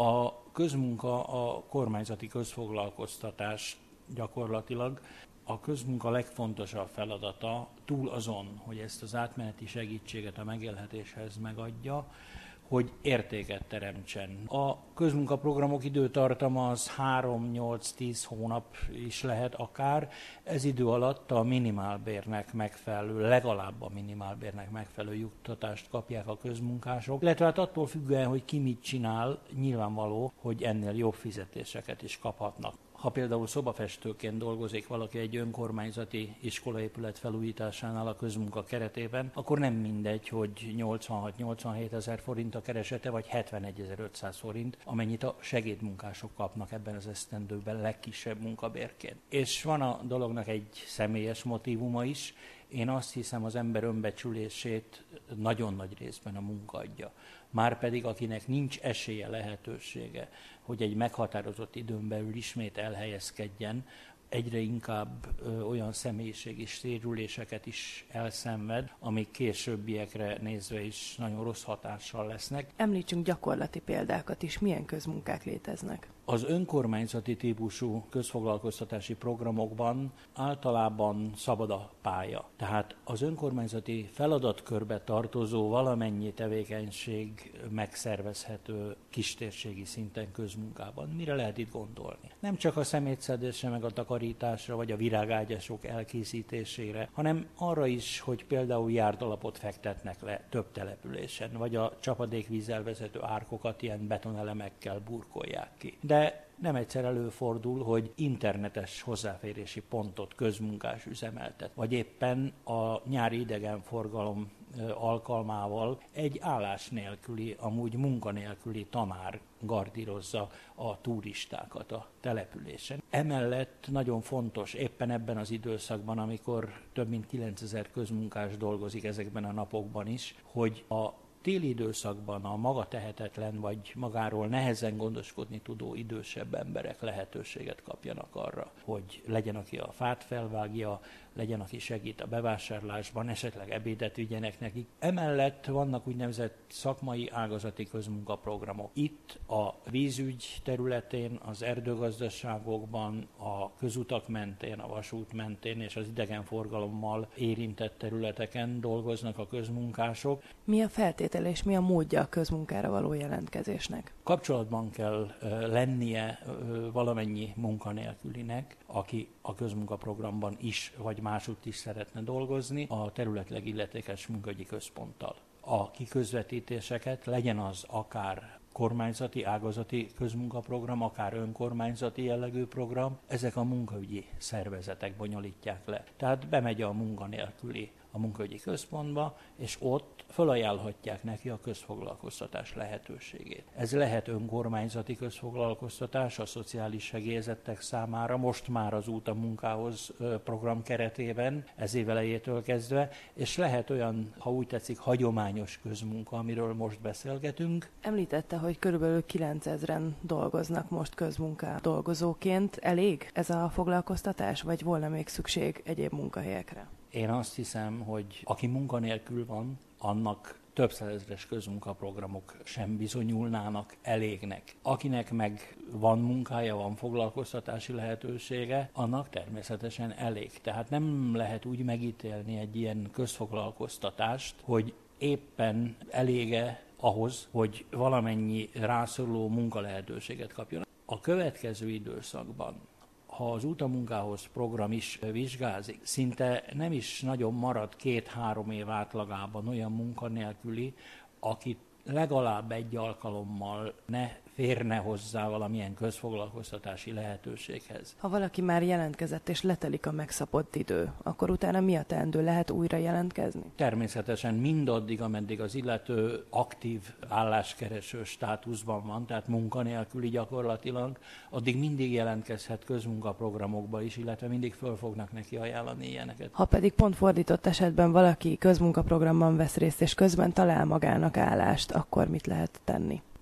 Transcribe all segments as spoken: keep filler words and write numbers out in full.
A közmunka a kormányzati közfoglalkoztatás gyakorlatilag. A közmunka legfontosabb feladata túl azon, hogy ezt az átmeneti segítséget a megélhetéshez megadja, hogy értéket teremtsen. A közmunkaprogramok időtartama az három, nyolc, tíz hónap is lehet akár. Ez idő alatt a minimálbérnek megfelelő, legalább a minimálbérnek megfelelő juttatást kapják a közmunkások, illetve hát attól függően, hogy ki mit csinál, nyilvánvaló, hogy ennél jobb fizetéseket is kaphatnak. Ha például szobafestőként dolgozik valaki egy önkormányzati iskolaépület felújításánál a közmunka keretében, akkor nem mindegy, hogy nyolcvanhat-nyolcvanhét ezer forint a keresete, vagy hetvenegyezer-ötszáz forint, amennyit a segédmunkások kapnak ebben az esztendőben legkisebb munkabérként. És van a dolognak egy személyes motívuma is. Én azt hiszem, az ember önbecsülését nagyon nagy részben a munka adja. Márpedig akinek nincs esélye, lehetősége, hogy egy meghatározott időn belül ismét elhelyezkedjen, egyre inkább ö, olyan személyiségi sérüléseket is elszenved, amik későbbiekre nézve is nagyon rossz hatással lesznek. Említsünk gyakorlati példákat is, milyen közmunkák léteznek? Az önkormányzati típusú közfoglalkoztatási programokban általában szabad a pálya. Tehát az önkormányzati feladatkörbe tartozó valamennyi tevékenység megszervezhető kistérségi szinten közmunkában. Mire lehet itt gondolni? Nem csak a szemétszedésre, meg a takarításra, vagy a virágágyasok elkészítésére, hanem arra is, hogy például járdalapot fektetnek le több településen, vagy a csapadékvízzel vezető árkokat ilyen betonelemekkel burkolják ki. De nem egyszer előfordul, hogy internetes hozzáférési pontot közmunkás üzemeltet, vagy éppen a nyári idegenforgalom alkalmával egy állás nélküli, amúgy munkanélküli tanár gardírozza a turistákat a településen. Emellett nagyon fontos éppen ebben az időszakban, amikor több mint kilencezer közmunkás dolgozik ezekben a napokban is, hogy a téli időszakban a maga tehetetlen vagy magáról nehezen gondoskodni tudó idősebb emberek lehetőséget kapjanak arra, hogy legyen, aki a fát felvágja, legyen, aki segít a bevásárlásban, esetleg ebédet vigyenek nekik. Emellett vannak úgynevezett szakmai ágazati közmunkaprogramok. Itt a vízügy területén, az erdőgazdaságokban, a közutak mentén, a vasút mentén és az idegenforgalommal érintett területeken dolgoznak a közmunkások. Mi a feltétele és mi a módja a közmunkára való jelentkezésnek? Kapcsolatban kell lennie valamennyi munkanélkülinek, aki a közmunkaprogramban is vagy másutt is szeretne dolgozni, a területileg illetékes munkaügyi központtal. A kiközvetítéseket, legyen az akár kormányzati, ágazati közmunkaprogram, akár önkormányzati jellegű program, ezek a munkaügyi szervezetek bonyolítják le. Tehát bemegy a munkanélküli a munkaügyi központba, és ott felajánlhatják neki a közfoglalkoztatás lehetőségét. Ez lehet önkormányzati közfoglalkoztatás a szociális segélyezettek számára, most már az Út a munkához program keretében, ez év elejétől kezdve, és lehet olyan, ha úgy tetszik, hagyományos közmunka, amiről most beszélgetünk. Említette, hogy körülbelül kilencezren dolgoznak most közmunka dolgozóként. Elég ez a foglalkoztatás, vagy volna még szükség egyéb munkahelyekre? Én azt hiszem, hogy aki munkanélkül van, annak több százezres közmunkaprogramok sem bizonyulnának elégnek. Akinek meg van munkája, van foglalkoztatási lehetősége, annak természetesen elég. Tehát nem lehet úgy megítélni egy ilyen közfoglalkoztatást, hogy éppen elége ahhoz, hogy valamennyi rászoruló munkalehetőséget kapjon. A következő időszakban, ha az Út a munkához program is vizsgázik, szinte nem is nagyon marad két-három év átlagában olyan munkanélküli, akit legalább egy alkalommal ne férne hozzá valamilyen közfoglalkoztatási lehetőséghez. Ha valaki már jelentkezett és letelik a megszabott idő, akkor utána mi a teendő? Lehet újra jelentkezni? Természetesen mindaddig, ameddig az illető aktív álláskereső státuszban van, tehát munkanélküli gyakorlatilag, addig mindig jelentkezhet közmunkaprogramokba is, illetve mindig föl fognak neki ajánlani ilyeneket. Ha pedig pont fordított esetben valaki közmunkaprogramban vesz részt és közben talál magának állást, akkor mit lehet tenni?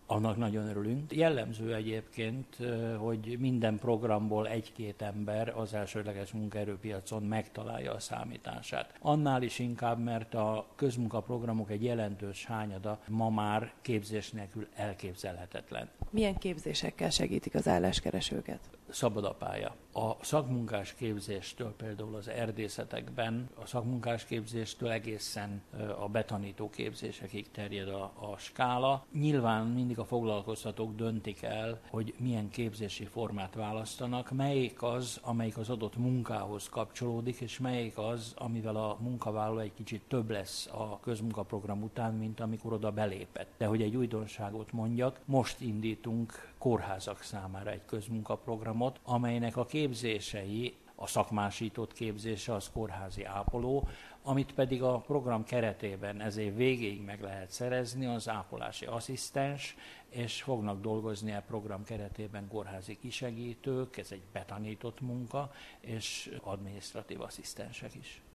Annak nagyon örülünk. Jellemző egyébként, hogy minden programból egy-két ember az elsődleges munkaerőpiacon megtalálja a számítását. Annál is inkább, mert a közmunkaprogramok egy jelentős hányada ma már képzés nélkül elképzelhetetlen. Milyen képzésekkel segítik az álláskeresőket? Szabad a pálya. A szakmunkás képzéstől például az erdészetekben, a szakmunkás képzéstől egészen a betanító képzésekig terjed a, a skála. Nyilván mindig a foglalkoztatók döntik el, hogy milyen képzési formát választanak, melyik az, amelyik az adott munkához kapcsolódik, és melyik az, amivel a munkavállaló egy kicsit több lesz a közmunkaprogram után, mint amikor oda belépett. De hogy egy újdonságot mondjak, most indítunk kórházak számára egy közmunkaprogramot, amelynek a képzései, a szakmásított képzése az kórházi ápoló, amit pedig a program keretében ez év végéig meg lehet szerezni, az ápolási asszisztens, és fognak dolgozni a program keretében kórházi kisegítők, ez egy betanított munka, és adminisztratív asszisztensek is.